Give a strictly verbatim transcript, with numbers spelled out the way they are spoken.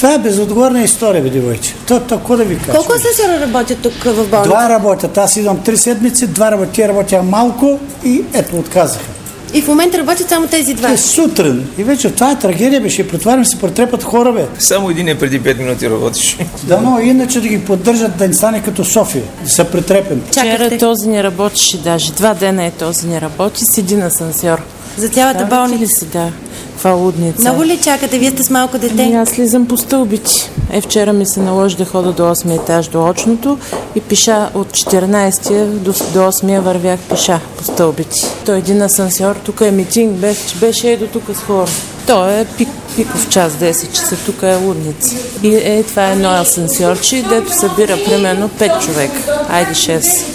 Това е безотговорна история, бе, девойче. То, то, какво да ви кажа? Колко асансьора работят тук в болницата? Два работят. Аз идвам три седмици, два работят, тия работя малко и ето, отказаха. И в момента работят само тези два? Е, сутрин. И вече това е трагедия, бе. Ще претварям се, претрепат хора, бе. Само един е преди пет минути работиш. Да, но иначе да ги поддържат, да не стане като София. Да се претрепим. Вчера този не работеше даже. Два дена е този не работи. Седи на асансьор. За цялата болница ли си, да. Това лудница. Много ли чакате? Вие сте с малко дете? Ами аз слизам по стълбите. Е, вчера ми се наложи да хода до осми етаж до очното и пиша от четиринайсетия до, до осмия вървях пиша по стълбите. Той е един асансьор, тук е митинг, беше, беше и до тук с хора. То е пик, пиков час, десет часа, тук е лудница. И е, това е едно асансьорче, дето събира примерно пет човека, айде шест.